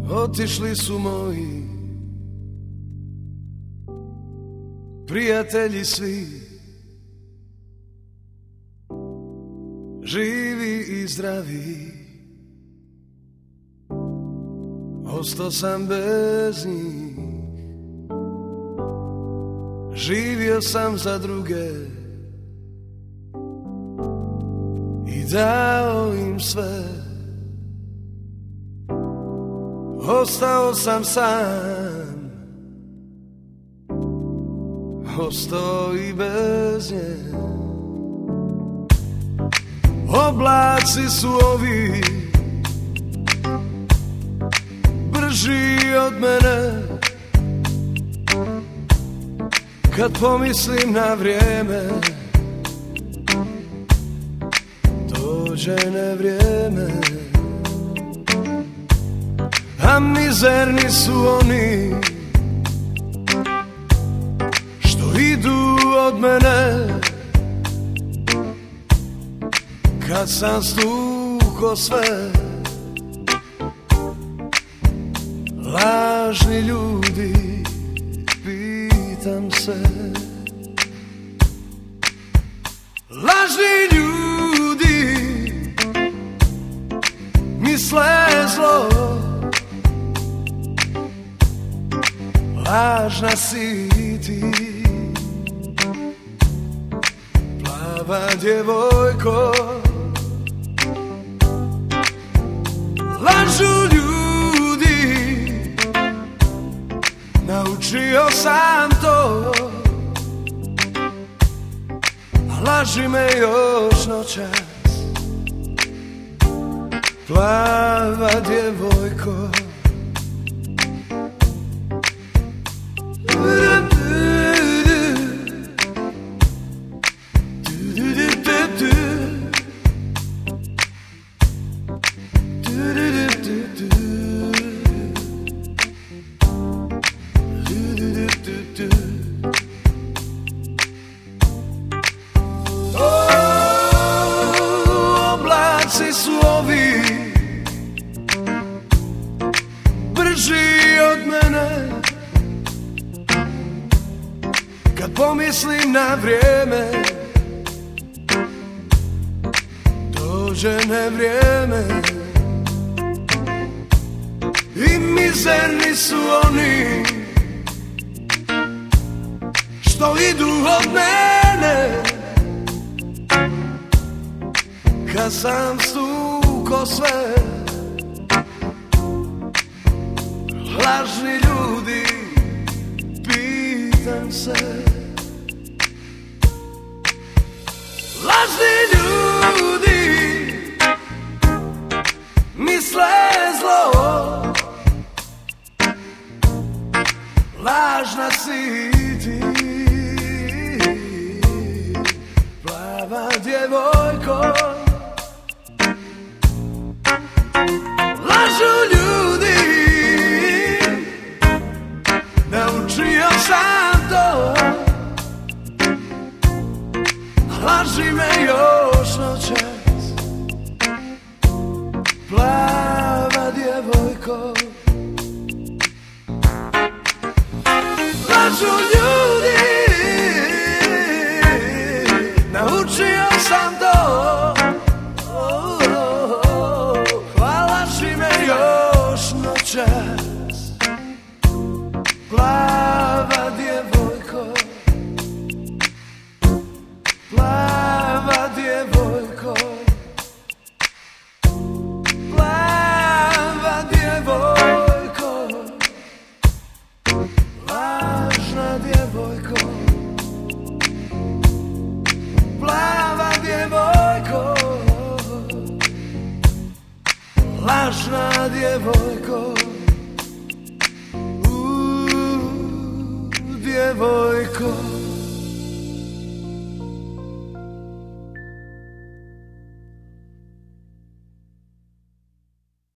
Otišli su moji prijatelji svi, živi i zdravi. Ostao sam bez njih, živio sam za druge i dao im sve. Ostao sam sam, ostao i bez nje. Oblaci su ovi brži od mene. Kad pomislim na vrijeme, dođe nevrijeme. A mizerni su oni što idu od mene. Kad sam stukao sve, lažni ljudi, pitam se. Lažni ljudi misle zlo, lažna si ti, plava djevojko. Lažu ljudi, naučio sam to, a laži me još noćas, plava djevojko. Oblaci su ovi brži od mene. Kad pomislim na vrijeme, dođe nevrijeme. I mizerni su oni što idu od mene. Kad sam stukao sve, lažni ljudi, pitam se. Lažni ljudi misle zlo, lažna si ti, plava djevojko. Lažu ljudi, naučio sam to, laži me još noćas, plava djevojko. Lažu ljudi, naučio sam to, laži me još noćas, plava djevojko. Plava djevojko, plava djevojko, lažna djevojko, plava djevojko, lažna djevojko, djevojko.